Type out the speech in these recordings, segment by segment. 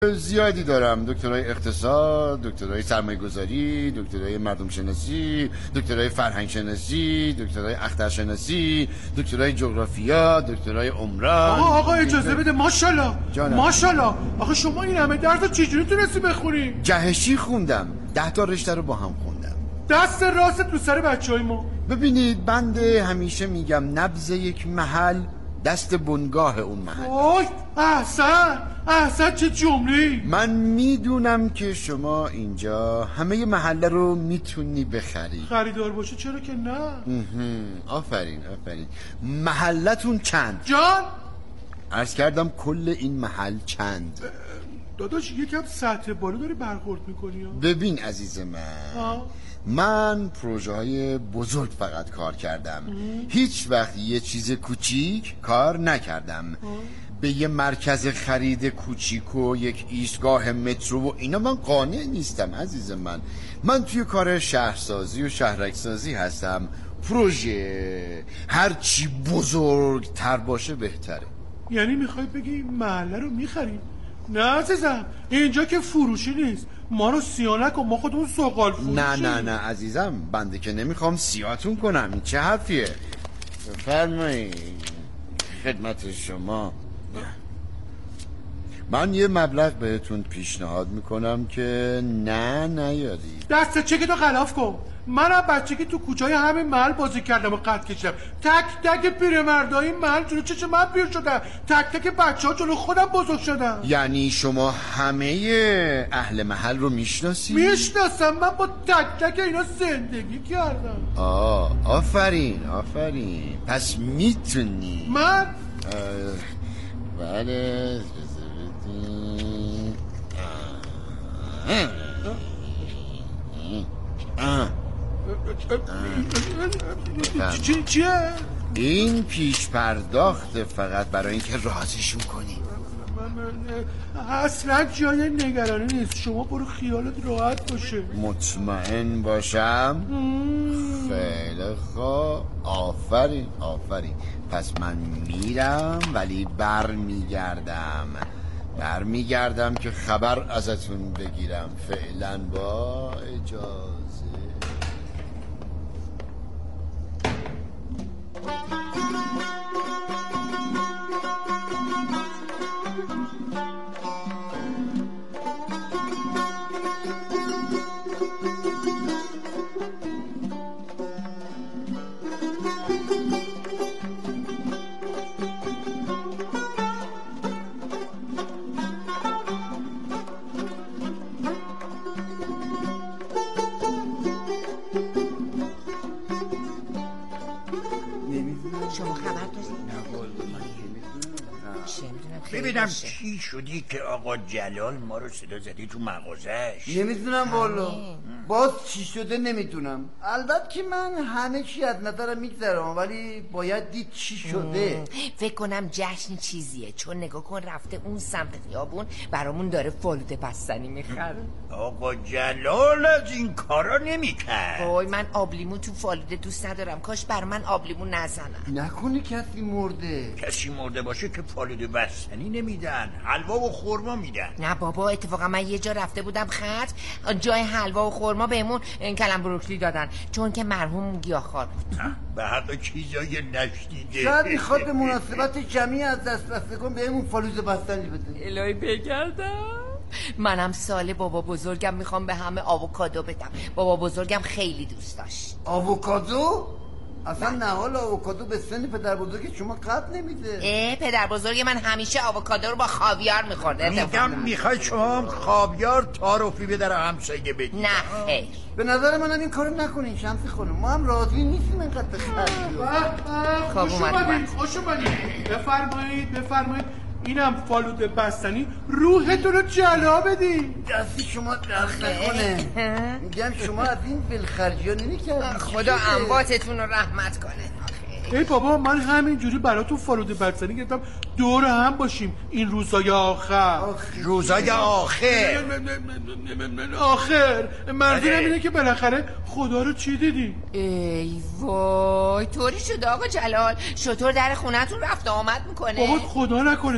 زیادی دارم. دکترای اقتصاد، دکترای سرمایه گذاری، دکترای مردم شناسی، دکترای فرهنگ شناسی، دکترای اختر شناسی، دکترای جغرافیا، دکترای عمران. آقا اجازه بده. ماشاءالله جانم. ماشاءالله. آخه شما این همه درس رو چجوری تونستی بخونی؟ جهشی خوندم. 10 تا رشته رو با هم خوندم. دست راست رو سر بچهای ما. ببینید بنده همیشه میگم نبض یک محل دست بنگاه اون محل. وای احسن چه جمله‌ای. من میدونم که شما اینجا همه محله رو میتونی بخری. خریدار باشه چرا که نه. آفرین. محلتون چند؟ جان عرض کردم کل این محل چند؟ داداش یکم سطح بالا داری برخورد میکنی. ببین عزیز من پروژه های بزرگ فقط کار کردم. هیچ وقت یه چیز کوچیک کار نکردم. به یه مرکز خرید کوچیک و یک ایستگاه مترو و اینا من قانع نیستم عزیز من توی کار شهرسازی و شهرکسازی هستم. پروژه هرچی بزرگتر باشه بهتره. یعنی میخوای بگی این محله رو میخریم؟ نه عزیزم اینجا که فروشی نیست. ما رو سیانک و ما خودمون سوقال فروشی. نه عزیزم بنده که نمیخوام سیاتون کنم. این چه حرفیه؟ بفرمایید خدمت شما. من یه مبلغ بهتون پیشنهاد میکنم که نیارید. دست چکی تو غلاف کن. منم بچگی تو کوچه‌های همین محل بازی کردم و قد کشیدم. تک تک پیرمردای محل جلو چشم من پیر شدن. تک تک بچه‌ها جلو خودم بزرگ شدن. یعنی شما همه اهل محل رو میشناسی؟ میشناسم. من با تک تک اینا زندگی کردم. آفرین. پس میتونی. من بله چیه؟ این پیش پرداخت فقط برای اینکه راضیشون کنی. اصلا جای نگرانی نیست. شما برو خیالت راحت باشه. مطمئن باشم؟ خیلی خوب. آفرین. پس من میرم ولی برمیگردم که خبر ازتون بگیرم. فعلا با اجازه. ببینم چی شدی که آقا جلال ما رو صدا زدی تو مغازش؟ نمیدونم والا. باز چی شده نمیدونم. البته که من همه چی از نظرم میگذرم ولی باید دید چی شده. فکر کنم جشن چیزیه چون نگاه کن رفته اون سمت خیابون برامون داره فالوده بستنی میخره. آقا جلال از این کارا نمیکرد. وای من آبلیمو تو فالوده دوست ندارم. کاش بر من آبلیمو نزنن. نکنی کسی مرده؟ کسی مرده باشه که فالوده بستنی نمیدن، حلوا و خورما میدن. نه بابا اتفاقا من یه جا رفته بودم خط جای حلوا و خورما بهمون کلم بروکلی دادن چون که مرحوم گیاهخوار بود. به حق چیزای نشدیده. شاید میخواد به مناسبت جمعی از دست رفتگان بهمون فالوده بستنی بده. الهی بگردم. منم سال بابا بزرگم میخوام به همه آووکادو بدم. بابا بزرگم خیلی دوست داشت. آووکادو؟ اصلا نهال آووکادو به سن پدر بزرگ شما قد نمیده. پدر بزرگ من همیشه آووکادو رو با خاویار میخورده. میگم میخوای شما هم خاویار تعارفی به در همسایه بدید؟ نه خیر. به نظر منم این کارو نکنین شمسی خانم. ما هم راضی نیستیم اینقدر بخریم. خوش اومدید. بفرمایید. اینم فالوده بستنی. روحتون رو جلا بدین. دستی شما درد نکنه. میگم شما از این بلخرجی ها نمی‌کردید. خدا امواتتون رو رحمت کنه. ای بابا من همینجوری براتون فالوده بستنی گرفتم دور هم باشیم این روزای آخر. روزای آخر منظورم اینه که بالاخره خدا رو چی دیدی؟ ای وای طوری شده آقا جلال. شطور در خونتون رفت آمد میکنه؟ بابا خدا نکنه.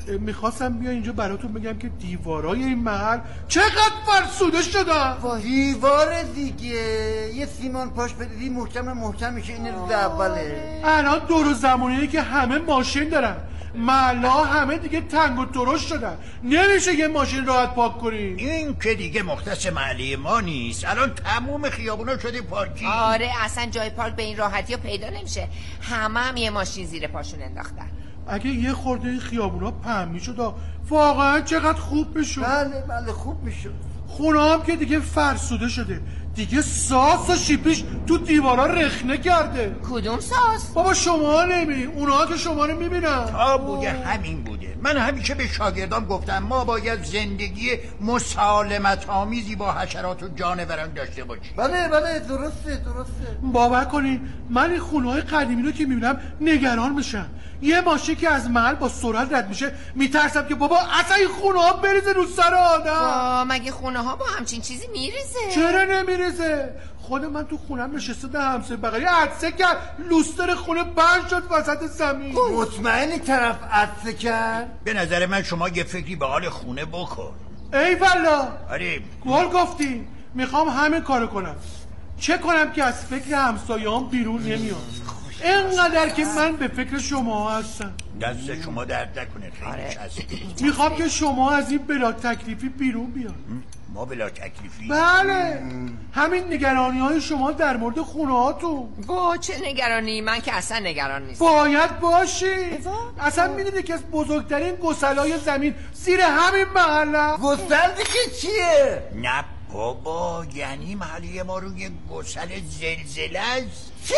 میخواستم بیا اینجا براتون بگم که دیوارای این محل چقدر فرسوده شدن. دیوار دیگه یه سیمان پاش بدیدی محکم میشه. این روز اوله. الان دور زمانیه که همه ماشین دارن، محلا همه دیگه تنگ و درشت شدن، نمیشه یه ماشین راحت پاک کنیم. این که دیگه مختص محله ما نیست، الان تموم خیابونا شده پارکی. آره اصلا جای پارک به این راحتی ها پیدا نمیشه، هم یه ماشین زیر پاشون انداختن. اگه یه خورده این خیابونا پهن میشد واقعا چقدر خوب میشد. بله خوب میشد. خونه هم که دیگه فرسوده شده، دیگه ساس و شیپیش تو دیوارا رخنه کرده. کدوم ساس؟ بابا شما نمیبینی، اونها که شما رو میبینن. تا بوده همین بوده. من همیشه به شاگردام گفتم ما باید زندگی مسالمت آمیزی با حشرات و جانوران داشته باشیم. بله درسته. باور کنین من این خونه‌های قدیمی رو که میبینم نگران میشم. یه ماشین که از محل با سرعت رد میشه میترسم که بابا اصلا این خونه ها بریزه رو سر آدم. مگه خونه ها با همچین چیزی میریزه؟ چرا نمیریزه؟ خود من تو خونم نشسته ده همسایه بغلی عطسه کرد، لوستر خونه بند شد وسط زمین. مطمئنی طرف عطسه کرد؟ به نظر من شما یه فکری به حال خونه بکن. ای والا آره گل گفتی. میخوام همین کارو کنم. چه کنم که از فکر همسایه‌ام بیرون نمیام؟ اینقدر که من به فکر شما هستم. دست شما درد نکنه، خیلی چسبید. میخوام که شما از این بلا تکلیفی بیرون بیان. ما بلا تکلیفی؟ بله همین نگرانی های شما در مورد خونه هاتون. با چه نگرانی؟ من که اصلا نگران نیستم. باید باشی. اصلا میدونی که از بزرگترین گسلای زمین زیر همین محله. گسل دیگه چیه؟ نه بابا، یعنی محله ما روی گسل زلزله است. چی؟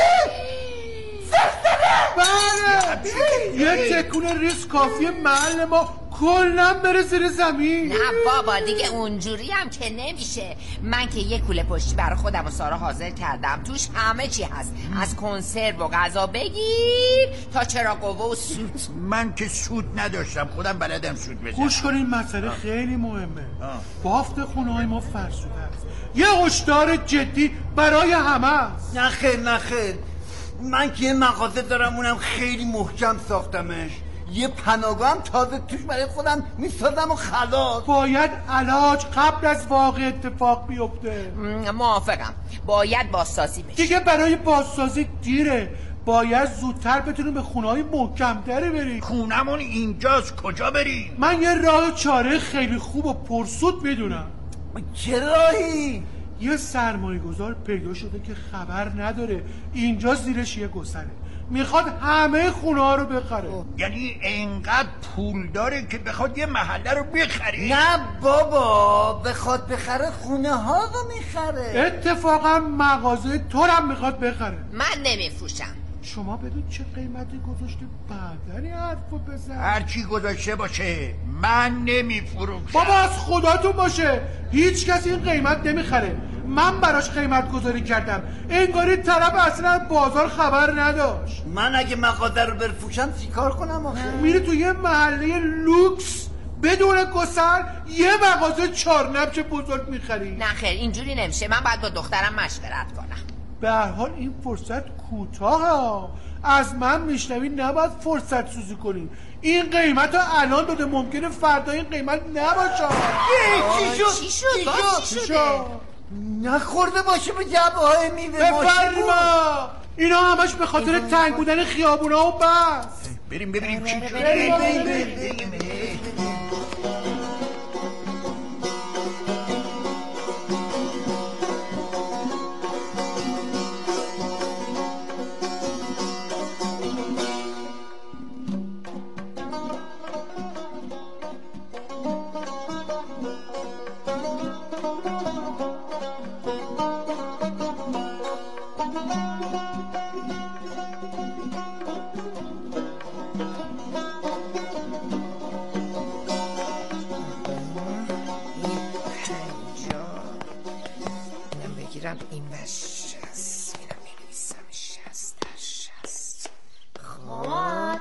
بله یک تکون ریز کافیه محل ما کلن بره زیر زمین. نه بابا دیگه اونجوری هم که نمیشه. من که یک کوله پشتی برای خودم و سارا حاضر کردم، توش همه چی هست، از کنسرو و غذا بگیر تا چراغ قوه و سوت. من که سوت نداشتم، خودم بلدم سوت بزنم. گوش کنین مسئله خیلی مهمه. بافت خونه های ما فرسوده است. یه هشدار جدی برای همه است. نخیر من که یه مغازه دارم، اونم خیلی محکم ساختمش. یه پناهگاه هم تازه توش برای خودم میسازم و خلاص. باید علاج قبل از واقع اتفاق بیفته. موافقم، باید بازسازی بشه. دیگه برای بازسازی دیره. باید زودتر بتونیم به خونه‌های محکم‌تری بریم. خونمون اینجاست، کجا بریم؟ من یه راه چاره خیلی خوب و پرسود میدونم. چه راهی؟ یه سرمایه گذار پیدا شده که خبر نداره اینجا زیرش یه گسله، میخواد همه خونه ها رو بخره. یعنی اینقدر پول داره که بخواد یه محله رو بخره؟ نه بابا، بخواد بخره خونه ها رو میخره. اتفاقا مغازه تو هم میخواد بخره. من نمیفروشم. شما بدون چه قیمتی گذاشته بعدنی حرفو بزن. هرچی گذاشته باشه من نمیفروشم. بابا از خداتون باشه، هیچ کسی این قیمت نمیخره. من براش قیمت گذاری کردم، انگاری طرف اصلا بازار خبر نداشت. من اگه مغازه رو بفروشم چیکار کنم آخه؟ میری تو یه محله لوکس بدون گسل یه مغازه 4 نبش بزرگ میخری. نه خیر اینجوری نمیشه، من باید با دخترم مشورت کنم. به هر حال این فرصت کوتاهه. از من میشنوی نباید فرصت سوزی کنی. این قیمت رو الان داده، ممکنه فردا این قیمت نباشه. چی شد؟ نخورده باشه به جبه های میوه. بفرما اینا همش به خاطر تنگ بودن خیابونا و بس. بریم چی شد؟ این بشست اینم بنویسم 60. خب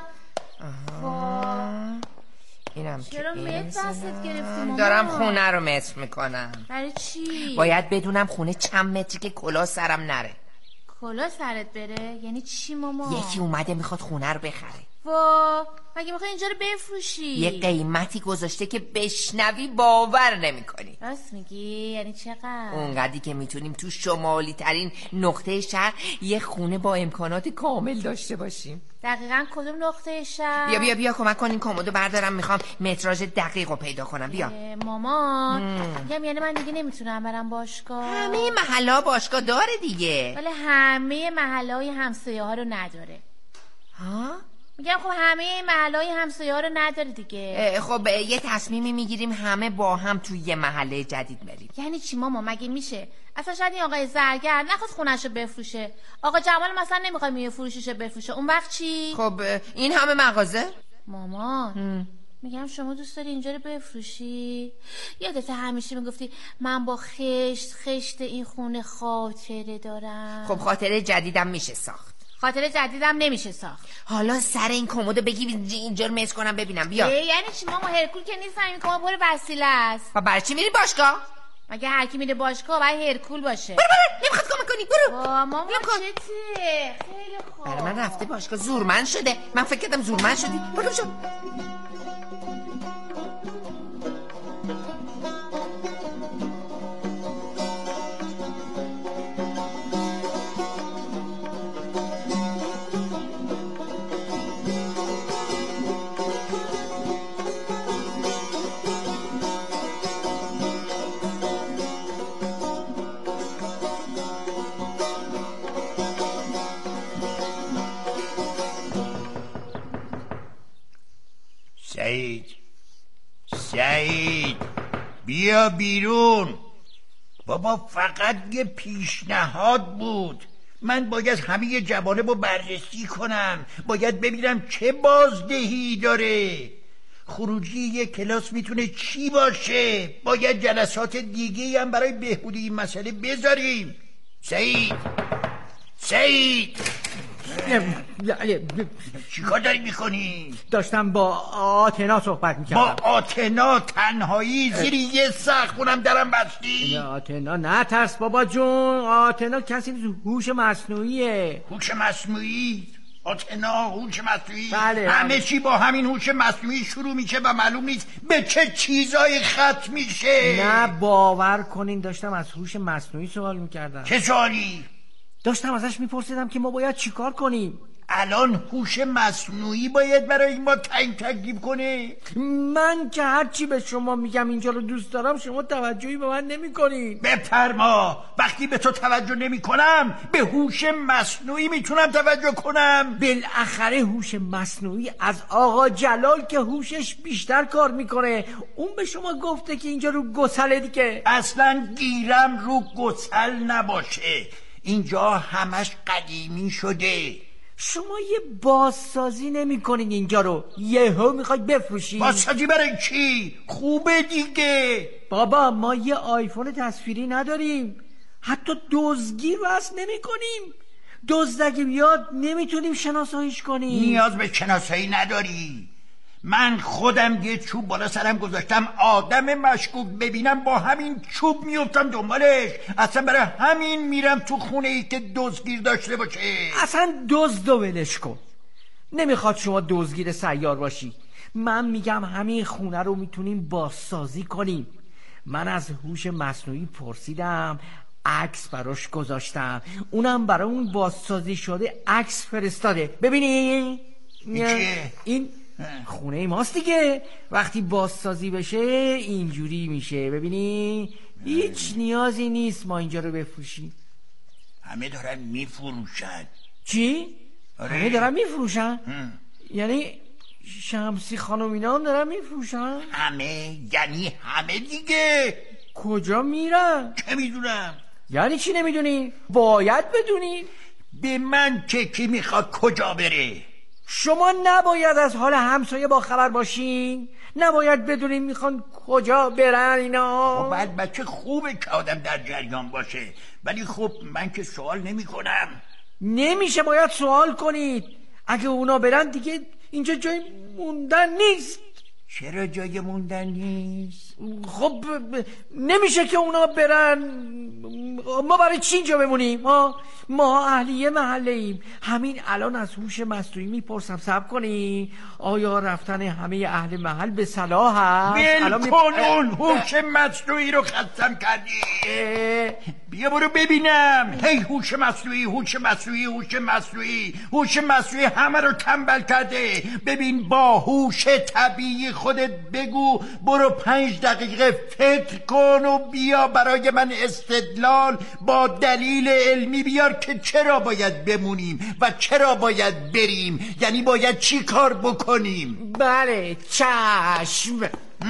اینم چرا متر دستت گرفتی ماما؟ دارم خونه رو متر میکنم. برای چی؟ باید بدونم خونه چند متری که کلاه سرم نره. کلاه سرت بره؟ یعنی چی ماما؟ یکی اومده میخواد خونه رو بخره. وا مگه میخوای اینجا رو بفروشی؟ یه قیمتی گذاشته که بشنوی باور نمی‌کنی. راست میگی؟ یعنی چقدر؟ اونقدری که میتونیم تو شمالی ترین نقطه شهر یه خونه با امکانات کامل داشته باشیم. دقیقاً کدوم نقطه شهر؟ بیا کمک کن این کمدو بردارم، میخوام متراژ دقیق رو پیدا کنم. بیا. مامان میگم یعنی من دیگه نمیتونم برم باشگاه؟ همه محلا باشگاه داره دیگه. ولی همه محلهای همسایه ها رو نداره. ها؟ میگم خب همه محلهای همسایه ها رو نداره دیگه. خب یه تصمیمی میگیریم همه با هم توی یه محله جدید بریم. یعنی چی ماما؟ مگه میشه؟ اصلا شاید این آقای زرگر نخواست خونه‌شو بفروشه، آقا جمال مثلا نمیخواد میوه فروشیشو بفروشه، اون وقت چی؟ خب این همه مغازه؟ مامان میگم شما دوست داری اینجا رو بفروشی؟ یادت همیشه میگفتی من با خشت این خونه خاطره دارم. خب خاطره جدیدم میشه ساخت. خاطره جدیدم نمیشه ساخت. حالا سر این کمدو بگی اینجا رو میز کنم ببینم. بیا. یعنی چی ماما؟ هرکول که نیست، این کمد پر وسیله است. و برای چی میری باشگاه؟ مگه هر کی میره باشگاه باید هرکول باشه؟ برو نمیخواد کمک کنی. برو. ماما چته؟ خیلی خوب. برای من رفته باشگاه زورمند شده. من فکر کردم زورمند شدی. برو شو. سعید بیا بیرون. بابا فقط یه پیشنهاد بود. من باید همه جوانب رو بررسی کنم، باید ببینم چه بازدهی داره. خروجی یه کلاس میتونه چی باشه؟ باید جلسات دیگه هم برای بهبودی این مسئله بذاریم. سعید چیکار داری میکنی؟ داشتم با آتنا صحبت میکردم. با آتنا تنهایی زیر یه سقف اونم درم بستی؟ آتنا نه ترس بابا جون، آتنا کسی نیست، هوش مصنوعیه. هوش مصنوعی؟ آتنا هوش مصنوعی؟ بله. همه چی با همین هوش مصنوعی شروع میشه و معلوم نیست به چه چیزایی ختم میشه. نه باور کنین داشتم از هوش مصنوعی سوال میکردم. چه سوالی؟ داشتم ازش میپرسیدم که ما باید چیکار کنیم. الان هوش مصنوعی باید برای ما تعیین تکلیف کنه؟ من که هرچی به شما میگم اینجا رو دوست دارم شما توجهی به من نمی کنید. بفرما. وقتی به تو توجه نمی کنم به هوش مصنوعی میتونم توجه کنم؟ بالاخره هوش مصنوعی از آقا جلال که هوشش بیشتر کار میکنه، اون به شما گفته که اینجا رو گسله دیگه. اصلا گیرم رو گسل نباشه، اینجا همش قدیمی شده. شما یه بازسازی نمی کنین اینجا رو، یهو میخوای بفروشی؟ بازسازی برای چی؟ خوبه دیگه. بابا ما یه آیفون تصویری نداریم، حتی دزدگیر رو اصلا نمی کنیم. دزد اگه بیاد نمیتونیم شناساییش کنیم. نیاز به شناسایی نداری. من خودم یه چوب بالا سرم گذاشتم، آدم مشکوک ببینم با همین چوب میفتم دنبالش. اصلا برای همین میرم تو خونه ای که دزدگیر داشته باشه. اصلا دزد و ولش کن، نمیخواد شما دزدگیر سیار باشی. من میگم همین خونه رو میتونیم بازسازی کنیم. من از هوش مصنوعی پرسیدم، عکس براش گذاشتم، اونم برای اون بازسازی شده عکس فرستاده. ببینی این خونه ماست دیگه، وقتی بازسازی بشه اینجوری میشه. ببینی هیچ نیازی نیست ما اینجا رو بفروشیم. همه دارن میفروشن. چی؟ آره. همه دارن میفروشن؟ یعنی شمسی خانم اینا هم دارن میفروشن؟ همه یعنی همه دیگه. کجا میرن؟ چه میدونم. یعنی چی نمیدونی؟ باید بدونی. به من که کی میخواد کجا بره؟ شما نباید از حال همسایه با خبر باشین؟ نباید بدونین میخوان کجا برن اینا؟ خب البته خوبه که آدم در جریان باشه، ولی خب من که سوال نمی کنم. نمیشه، باید سوال کنید. اگه اونا برن دیگه اینجا جای موندن نیست. چرا جای موندن نیست؟ خب نمیشه که اونا برن، ما برای چی اینجا بمونیم؟ ما اهلیه محله ایم. همین الان از هوش مصنوعی میپرسم. صبر کنی آیا رفتن همه اهل محل به صلاح هست؟ کن اون هوش مصنوعی رو خستم کردی. بیا برو ببینم. هی هوش مصنوعی هوش مصنوعی هوش مصنوعی هوش مصنوعی همه رو تنبل کرده. ببین با هوش طبیعی خودت بگو برو 5 دقیقه فکر کن و بیا برای من استدلال با دلیل علمی بیار که چرا باید بمونیم و چرا باید بریم. یعنی باید چی کار بکنیم؟ بله چشم.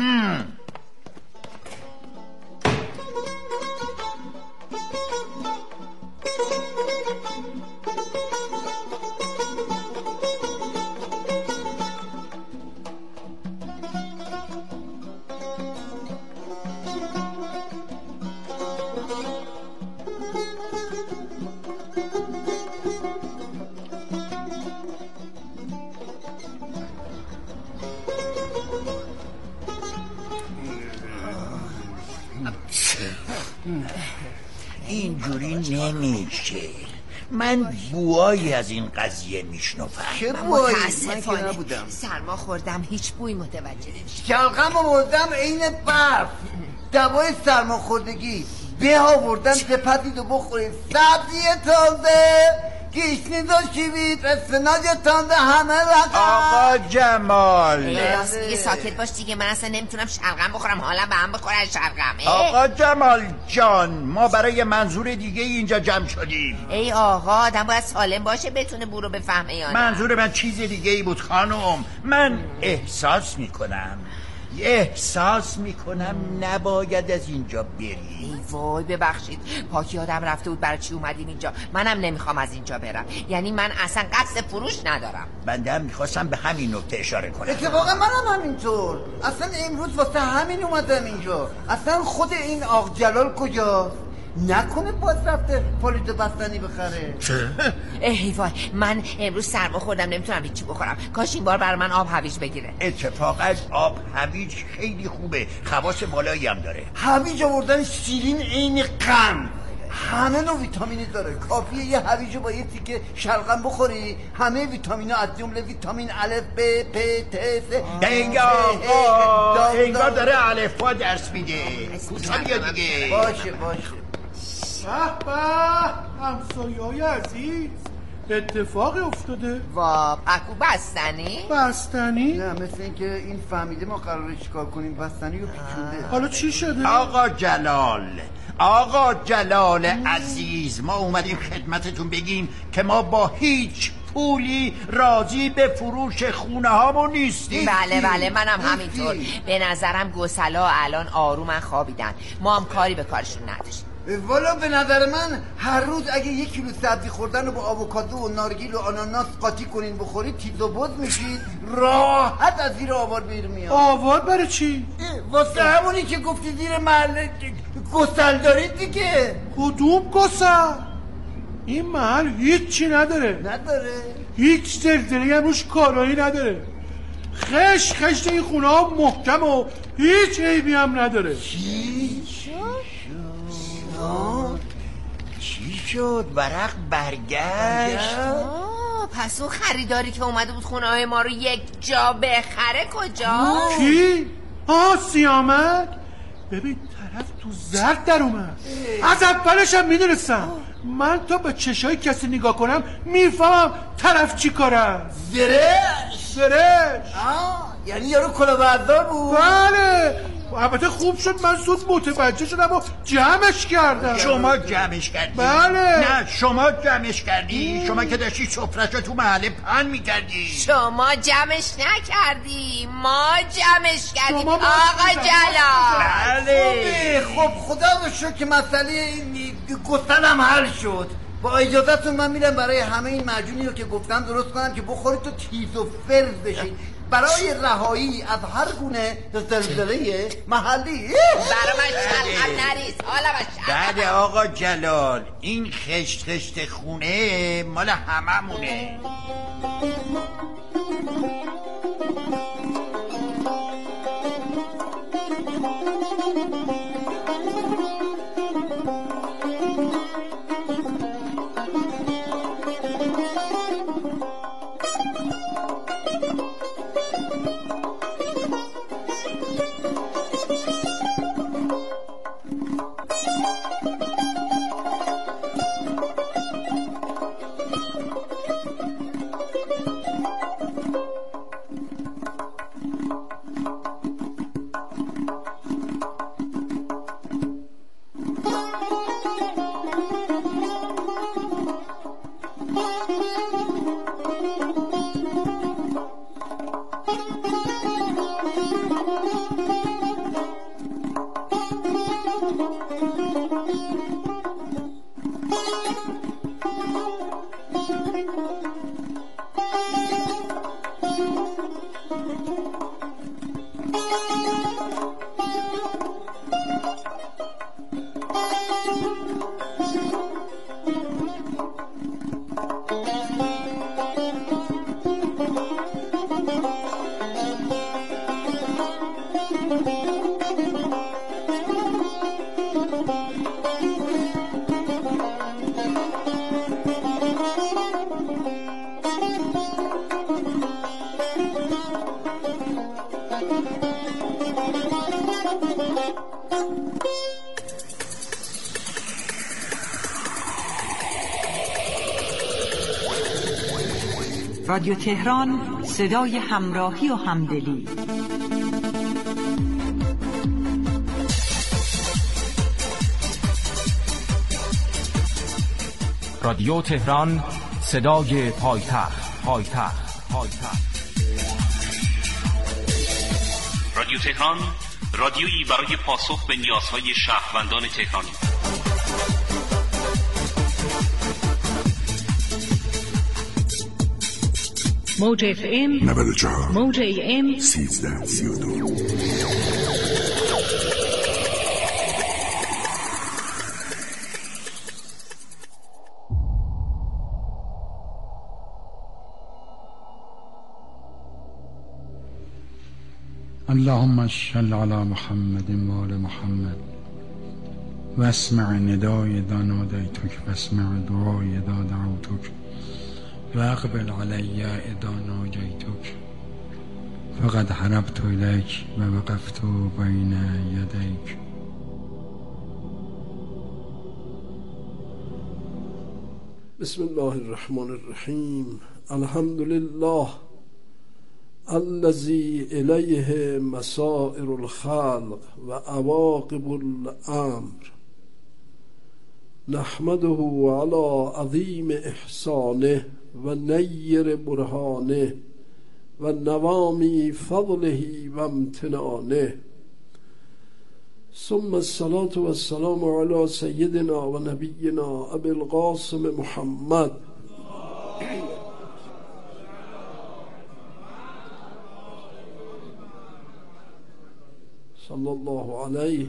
اینجوری نمیشه. من بوایی از این قضیه میشنفم. چه بوایی؟ متاسفانه سرما خوردم، هیچ بوی متوجه نمیشم. شلغم آوردم عین برف، دوای سرما خوردگی به آوردم سپتید و بخورید. سبزی تازه، گیشنیز و شیوید، اسفناج تازه، همه رقم. آقا جمال راست میگه، ساکت باش دیگه. من اصلا نمیتونم شلغم بخورم، حالا به هم بخوره شلغم. آقا جمال جان، ما برای منظور دیگه اینجا جمع شدیم. ای آقا، آدم باید سالم باشه بتونه بو رو بفهمه یا نه. منظور من چیز دیگه ای بود خانم. من احساس میکنم نباید از اینجا بری. ای وای ببخشید، پاکی آدم رفته بود برای چی اومدیم اینجا. منم نمیخوام از اینجا برم. یعنی من اصلا قصد فروش ندارم. بنده هم میخواستم به همین نکته اشاره کنم. اتفاقا منم همینطور. اصلا امروز واسه همین اومدم اینجا. اصلا خود این آق جلال کجاست؟ نکنه باز رفته پالیت بستنی بخره؟ ای وای، من امروز سرما خوردم، نمیتونم هیچی بخورم. کاش این بار برای من آب هویج بگیره. اتفاقا آب هویج خیلی خوبه، خواص بالایی هم داره. هویج آوردن شیرین عین قند، همه نوع ویتامینی داره. کافیه یه هویج با یه تیکه شلغم بخوری، همه ویتامینا از جمله ویتامین الف ب پ ت س. انگار داره الفبا درس میده. کوتاه بیا دیگه. باشه به به همسایه‌های عزیز، اتفاقی افتاده. وا پکو بستنی؟ نه، مثل اینکه این فهمیده ما قراره چیکار کنیم، بستنی و پیچونده. حالا چی شده؟ آقا جلال عزیز، ما اومدیم خدمتتون بگیم که ما با هیچ پولی راضی به فروش خونه هامون نیستیم. بله منم همینطور. به نظرم گسلا الان آرومن خوابیدن، ما هم کاری به کارشون نداشتیم. والا به نظر من هر روز اگه 1 کیلو سبزی خوردن رو با آووکادو و نارگیل و آناناس قاطی کنین بخورید، تیز و بز میشید، راحت از زیر آوار بیر میاد. آوار برای چی؟ واسه همونی که گفتی زیر محله گسل دارید دیگه. کدوم گسل؟ این محل هیچی نداره. هیچ زلزله‌ای هم روش کارایی نداره. خشت این خونه ها محکم و هیچ عیبی هم نداره. چی شد؟ ورق برگشت؟ پس اون خریداری که اومده بود خونه های ما رو یک جا بخره کجا؟ کی؟ سیامک؟ ببین طرف تو زرد در اومد. از اولش هم میدونستم. من تا به چشای کسی نگاه کنم میفهمم طرف چی کاره. زرش. یعنی یارو کلاهبردار بود؟ بله. البته خوب شد من زود متوجه شدم و جمعش کردم. شما جمعش کردی؟ بله. نه شما جمعش کردی؟ شما که داشتی سفره‌شو تو محله پهن می‌کردی. شما جمعش نکردی، ما جمعش کردیم آقا جلال. بله. خب خدا رو شکر که مسئله گفتنم حل شد. با اجازهتون من میرم برای همه این معجونی رو که گفتم درست کنم که بخورید تو تیز و فرز بشید برای رهایی از هر گونه زلزله محلی. برای من شلغم نریز، حالا من شلغم. بله آقا جلال، این خشت خونه مال هممونه. رادیو تهران، صدای همراهی و همدلی. رادیو تهران، صدای پایتخت. رادیو تهران، رادیویی برای پاسخ به نیازهای شهروندان تهرانی. موج FM 94 موج AM 1332. اللهم صل على محمد و آل محمد و اسمع ندای اذا نادیتک و اسمع دعای اذا دعوتک و اقبل علی اذا ناجیتک فقد حربت الیک و وقفت بین یدیک. بسم الله الرحمن الرحیم. الحمد لله الذي الیه مسائر الخلق و عواقب الامر، نحمده على عظیم احسانه و نیر برهانه و نوامی فضله و امتنانه، ثم الصلاة والسلام على سیدنا و نبینا ابی القاسم محمد صلی الله علیه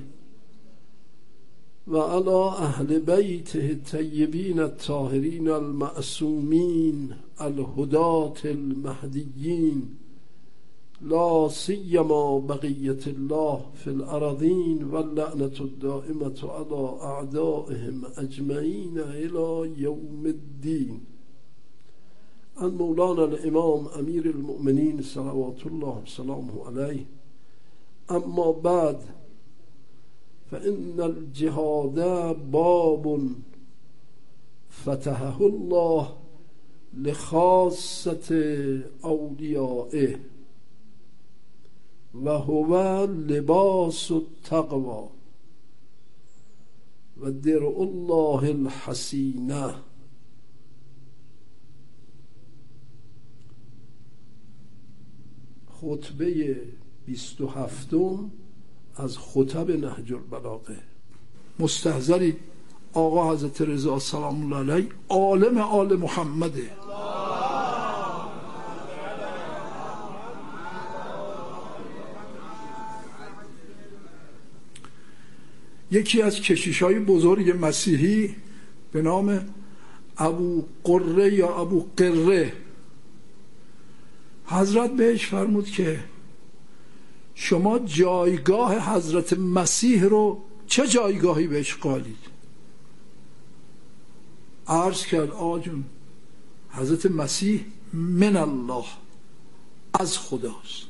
و علی اهل بیته الطیبین الطاهرین المعصومین الهداة المهدیین، لا سیما بقیة الله فی الارضین و اللعنة الدائمة علی اعدائهم اجمعین الى یوم الدین. ان مولانا الامام امیر المؤمنین صلوات الله وسلامه علیه. اما بعد فإن الجهاد باب فتحه الله لخاصة أوليائه وهو لباس التقوى ودرع الله الحسینه. خطبه 27 از خطب نهج البلاغه. مستحضری آقا حضرت رضا سلام الله علیه عالم آل محمده. یکی از کشیشای بزرگ مسیحی به نام ابو قره یا ابو قره، حضرت بهش فرمود که شما جایگاه حضرت مسیح رو چه جایگاهی بهش قائلید؟ عرض کرد آقا جون حضرت مسیح من الله، از خداست.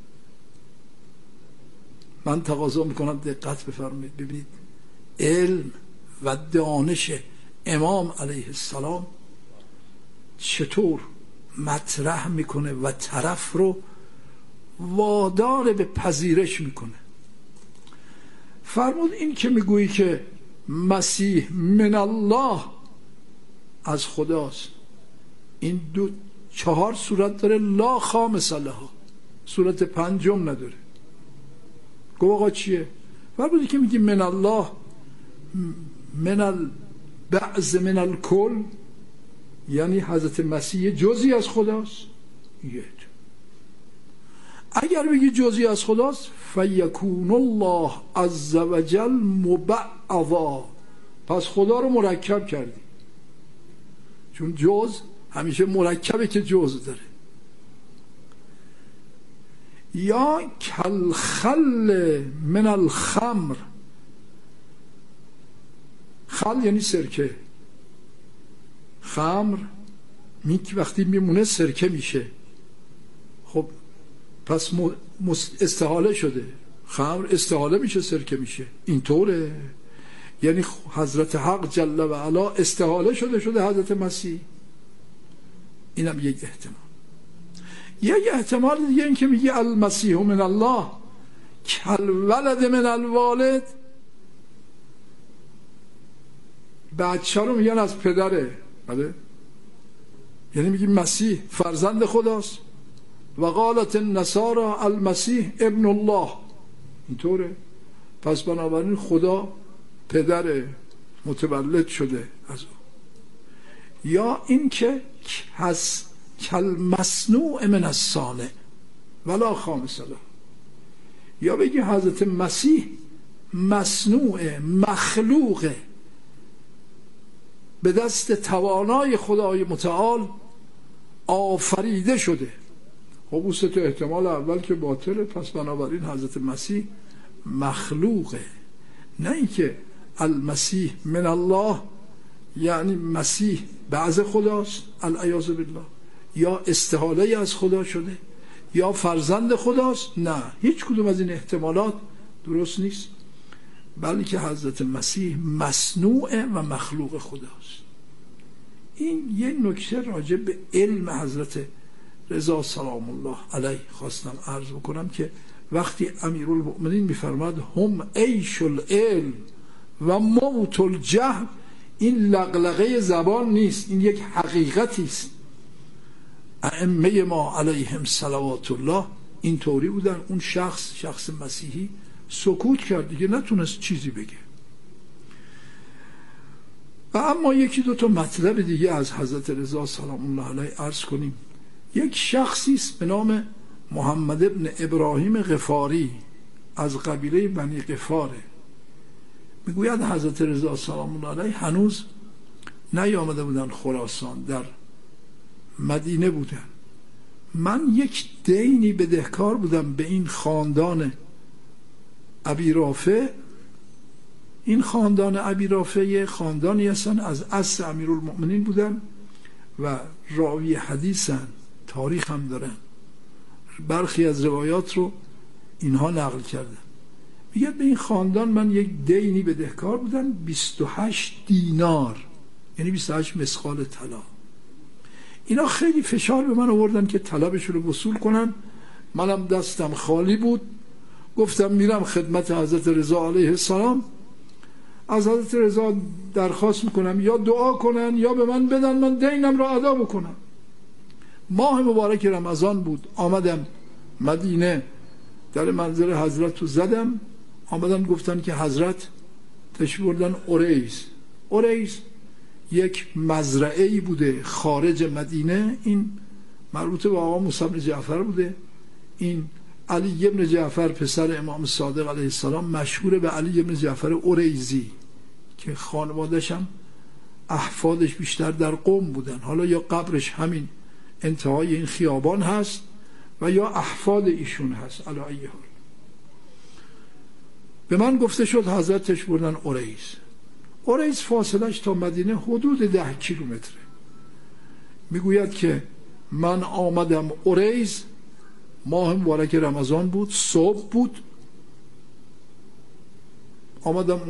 من تقاضا میکنم دقت بفرمایید ببینید علم و دانش امام علیه السلام چطور مطرح میکنه و طرف رو وادار به پذیرش میکنه. فرمود این که میگویی که مسیح من الله، از خداست، این 4 صورت داره، لا خامس لها، صورت 5 نداره. گفت آقا چیه؟ فرمودی که میگی من الله من البعض من الکل، یعنی حضرت مسیح جزئی از خداست. اگر بگی جزئی از خداست، فیکون الله عز وجل مبعضا، پس خدا رو مرکب کردی، چون جز همیشه مرکبه که جز داره. یا کالخل من الخمر، خل یعنی سرکه، خمر وقتی میمونه سرکه میشه. خب پس استحاله شده، خمر استحاله میشه سرکه میشه، اینطوره. یعنی حضرت حق جل و علا استحاله شده حضرت مسیح. اینم یک احتمال. یک احتمال دیگه این که میگه المسیح من الله کالولد من الوالد، بچه رو میگن از پدره. بله، یعنی میگی مسیح فرزند خداست. و قالت النصارى المسیح ابن الله، اینطوره. پس بنابراین خدا پدر متولد شده از او. یا این که کالمصنوع من الصانع ولا خامس له، یا بگی حضرت مسیح مصنوع مخلوقه، به دست توانای خدای متعال آفریده شده. خب اون سه تا احتمال اول که باطله، پس بنابراین حضرت مسیح مخلوقه. نه اینکه المسیح من الله یعنی مسیح بعض خداست العیاذ بالله، یا استحاله از خدا شده، یا فرزند خداست. نه، هیچ کدوم از این احتمالات درست نیست، بلکه حضرت مسیح مصنوع و مخلوق خداست. این یه نکته راجع به علم حضرت رضا سلام الله علیه خواستم عرض بکنم که وقتی امیرالمؤمنین میفرماد هم عیش العلم و موت الجهل، این لغلغه زبان نیست، این یک حقیقتی است. ائمه ما علیهم صلوات الله این طوری بودن. اون شخص مسیحی سکوت کرد دیگه، نتونست چیزی بگه. و اما یکی دو تا مطلب دیگه از حضرت رضا سلام الله علیه عرض کنیم. یک شخصی است به نام محمد ابن ابراهیم غفاری از قبیله بنی غفاره. میگوید حضرت رضا سلام الله علیه هنوز نیامده بودن خراسان، در مدینه بودن. من یک دینی بدهکار بودم به این خاندان ابی رافع. این خاندان ابی رافع خاندانی هستن از اصل امیرالمؤمنین بودن و راوی حدیثن، تاریخ هم دارن، برخی از روایات رو اینها نقل کردن. میگه به این خاندان من یک دینی بدهکار بودم 28 دینار، یعنی 28 مسقال طلا. اینا خیلی فشار به من آوردن که طلبشون رو وصول کنن. منم دستم خالی بود، گفتم میرم خدمت حضرت رضا علیه السلام، از حضرت رضا درخواست میکنم یا دعا کنن یا به من بدن من دینم رو ادا بکنم. ماه مبارک رمضان بود، آمدم مدینه، در منزل حضرت رو زدم. آمدن گفتن که حضرت تشریف بردن اوریس یک مزرعه‌ای بوده خارج مدینه. این مربوط به آقا موسی بن جعفر بوده. این علی ابن جعفر پسر امام صادق علیه السلام مشهور به علی ابن جعفر اوریزی که خانوادش هم احفادش بیشتر در قم بودن. حالا یا قبرش همین انتهای این خیابان هست و یا احفاد ایشون هست. علی ای حال به من گفته شد حضرتش بردن اوریس فاصلش تا مدینه حدود 10 کیلومتره. میگوید که من آمدم اوریس، ماه مبارک رمضان بود، صبح بود، آمدم